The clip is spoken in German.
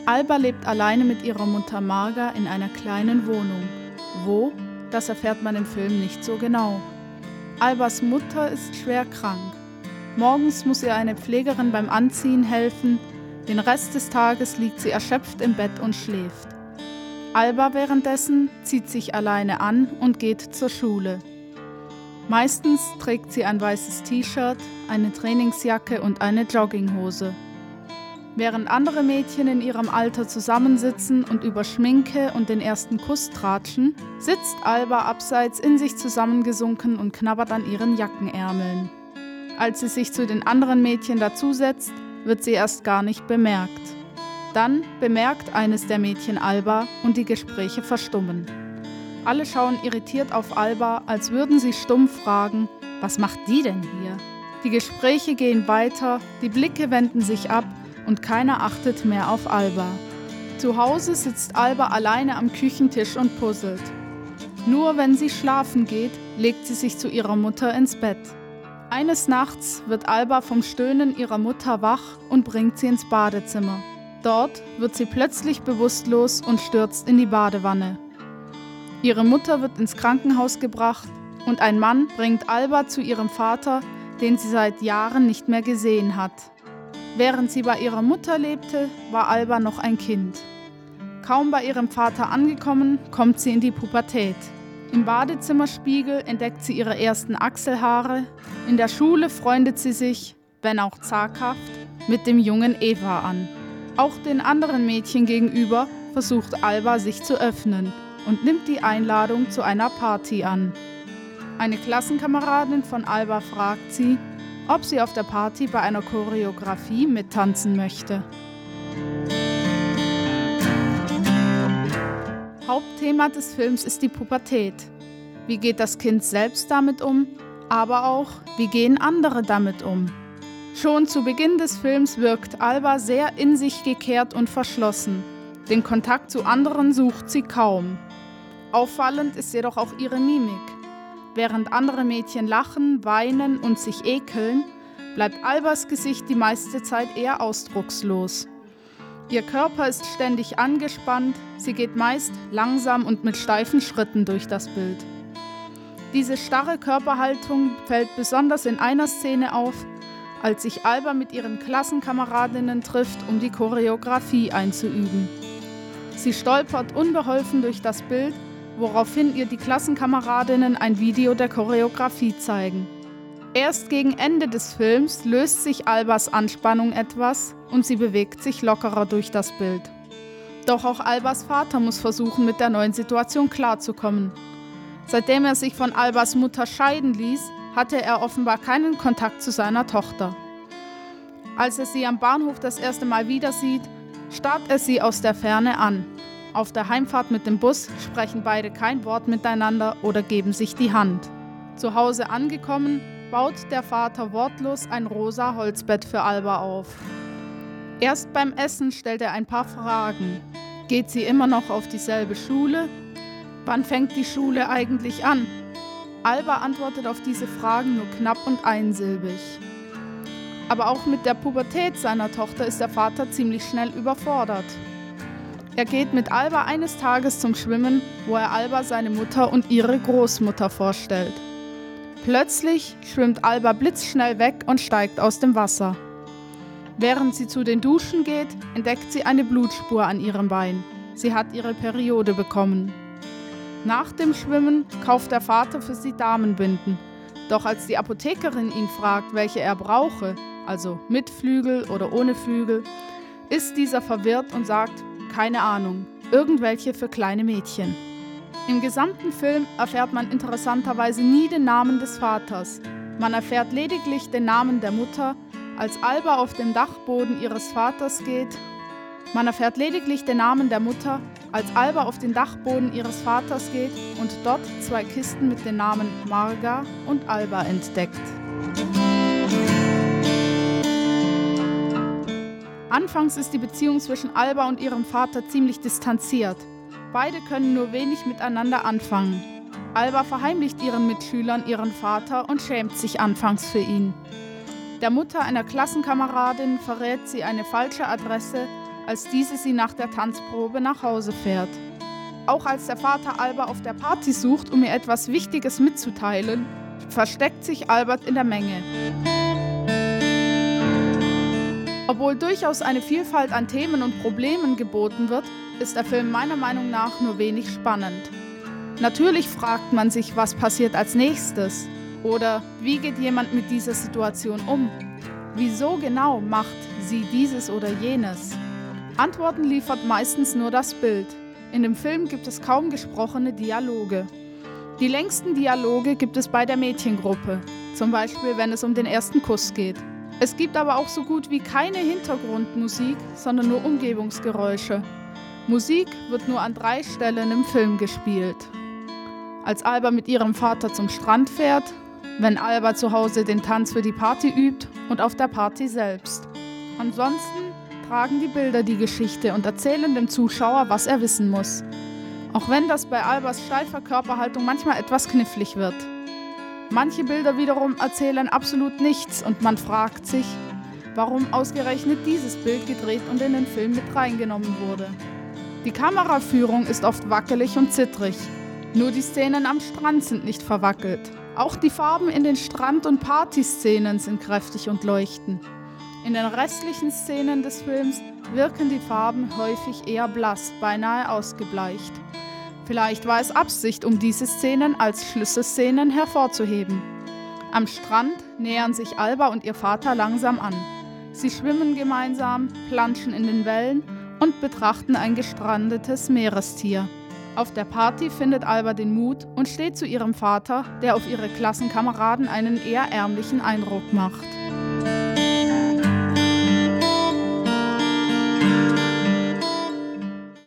Alba lebt alleine mit ihrer Mutter Marga in einer kleinen Wohnung. Wo? Das erfährt man im Film nicht so genau. Albas Mutter ist schwer krank. Morgens muss ihr eine Pflegerin beim Anziehen helfen, den Rest des Tages liegt sie erschöpft im Bett und schläft. Alba währenddessen zieht sich alleine an und geht zur Schule. Meistens trägt sie ein weißes T-Shirt, eine Trainingsjacke und eine Jogginghose. Während andere Mädchen in ihrem Alter zusammensitzen und über Schminke und den ersten Kuss tratschen, sitzt Alba abseits in sich zusammengesunken und knabbert an ihren Jackenärmeln. Als sie sich zu den anderen Mädchen dazusetzt, wird sie erst gar nicht bemerkt. Dann bemerkt eines der Mädchen Alba und die Gespräche verstummen. Alle schauen irritiert auf Alba, als würden sie stumm fragen, was macht die denn hier? Die Gespräche gehen weiter, die Blicke wenden sich ab und keiner achtet mehr auf Alba. Zu Hause sitzt Alba alleine am Küchentisch und puzzelt. Nur wenn sie schlafen geht, legt sie sich zu ihrer Mutter ins Bett. Eines Nachts wird Alba vom Stöhnen ihrer Mutter wach und bringt sie ins Badezimmer. Dort wird sie plötzlich bewusstlos und stürzt in die Badewanne. Ihre Mutter wird ins Krankenhaus gebracht und ein Mann bringt Alba zu ihrem Vater, den sie seit Jahren nicht mehr gesehen hat. Während sie bei ihrer Mutter lebte, war Alba noch ein Kind. Kaum bei ihrem Vater angekommen, kommt sie in die Pubertät. Im Badezimmerspiegel entdeckt sie ihre ersten Achselhaare. In der Schule freundet sie sich, wenn auch zaghaft, mit dem jungen Eva an. Auch den anderen Mädchen gegenüber versucht Alba sich zu öffnen und nimmt die Einladung zu einer Party an. Eine Klassenkameradin von Alba fragt sie, ob sie auf der Party bei einer Choreografie mittanzen möchte. Hauptthema des Films ist die Pubertät. Wie geht das Kind selbst damit um, aber auch, wie gehen andere damit um? Schon zu Beginn des Films wirkt Alba sehr in sich gekehrt und verschlossen. Den Kontakt zu anderen sucht sie kaum. Auffallend ist jedoch auch ihre Mimik. Während andere Mädchen lachen, weinen und sich ekeln, bleibt Albas Gesicht die meiste Zeit eher ausdruckslos. Ihr Körper ist ständig angespannt, sie geht meist langsam und mit steifen Schritten durch das Bild. Diese starre Körperhaltung fällt besonders in einer Szene auf, als sich Alba mit ihren Klassenkameradinnen trifft, um die Choreografie einzuüben. Sie stolpert unbeholfen durch das Bild, woraufhin ihr die Klassenkameradinnen ein Video der Choreografie zeigen. Erst gegen Ende des Films löst sich Albas Anspannung etwas und sie bewegt sich lockerer durch das Bild. Doch auch Albas Vater muss versuchen, mit der neuen Situation klarzukommen. Seitdem er sich von Albas Mutter scheiden ließ, hatte er offenbar keinen Kontakt zu seiner Tochter. Als er sie am Bahnhof das erste Mal wieder sieht, starrt er sie aus der Ferne an. Auf der Heimfahrt mit dem Bus sprechen beide kein Wort miteinander oder geben sich die Hand. Zu Hause angekommen, baut der Vater wortlos ein rosa Holzbett für Alba auf. Erst beim Essen stellt er ein paar Fragen. Geht sie immer noch auf dieselbe Schule? Wann fängt die Schule eigentlich an? Alba antwortet auf diese Fragen nur knapp und einsilbig. Aber auch mit der Pubertät seiner Tochter ist der Vater ziemlich schnell überfordert. Er geht mit Alba eines Tages zum Schwimmen, wo er Alba seine Mutter und ihre Großmutter vorstellt. Plötzlich schwimmt Alba blitzschnell weg und steigt aus dem Wasser. Während sie zu den Duschen geht, entdeckt sie eine Blutspur an ihrem Bein. Sie hat ihre Periode bekommen. Nach dem Schwimmen kauft der Vater für sie Damenbinden. Doch als die Apothekerin ihn fragt, welche er brauche, also mit Flügel oder ohne Flügel, ist dieser verwirrt und sagt, keine Ahnung, irgendwelche für kleine Mädchen. Im gesamten Film erfährt man interessanterweise nie den Namen des Vaters. Man erfährt lediglich den Namen der Mutter, als Alba auf dem Dachboden ihres Vaters geht. Man erfährt lediglich den Namen der Mutter, als Alba auf den Dachboden ihres Vaters geht und dort 2 Kisten mit den Namen Marga und Alba entdeckt. Anfangs ist die Beziehung zwischen Alba und ihrem Vater ziemlich distanziert. Beide können nur wenig miteinander anfangen. Alba verheimlicht ihren Mitschülern ihren Vater und schämt sich anfangs für ihn. Der Mutter einer Klassenkameradin verrät sie eine falsche Adresse, als diese sie nach der Tanzprobe nach Hause fährt. Auch als der Vater Alba auf der Party sucht, um ihr etwas Wichtiges mitzuteilen, versteckt sich Albert in der Menge. Obwohl durchaus eine Vielfalt an Themen und Problemen geboten wird, ist der Film meiner Meinung nach nur wenig spannend. Natürlich fragt man sich, was passiert als nächstes? Oder wie geht jemand mit dieser Situation um? Wieso genau macht sie dieses oder jenes? Antworten liefert meistens nur das Bild. In dem Film gibt es kaum gesprochene Dialoge. Die längsten Dialoge gibt es bei der Mädchengruppe, zum Beispiel wenn es um den ersten Kuss geht. Es gibt aber auch so gut wie keine Hintergrundmusik, sondern nur Umgebungsgeräusche. Musik wird nur an 3 Stellen im Film gespielt. Als Alba mit ihrem Vater zum Strand fährt, wenn Alba zu Hause den Tanz für die Party übt und auf der Party selbst. Ansonsten tragen die Bilder die Geschichte und erzählen dem Zuschauer, was er wissen muss. Auch wenn das bei Albas steifer Körperhaltung manchmal etwas knifflig wird. Manche Bilder wiederum erzählen absolut nichts und man fragt sich, warum ausgerechnet dieses Bild gedreht und in den Film mit reingenommen wurde. Die Kameraführung ist oft wackelig und zittrig. Nur die Szenen am Strand sind nicht verwackelt. Auch die Farben in den Strand- und Partyszenen sind kräftig und leuchten. In den restlichen Szenen des Films wirken die Farben häufig eher blass, beinahe ausgebleicht. Vielleicht war es Absicht, um diese Szenen als Schlüsselszenen hervorzuheben. Am Strand nähern sich Alba und ihr Vater langsam an. Sie schwimmen gemeinsam, planschen in den Wellen und betrachten ein gestrandetes Meerestier. Auf der Party findet Alba den Mut und steht zu ihrem Vater, der auf ihre Klassenkameraden einen eher ärmlichen Eindruck macht.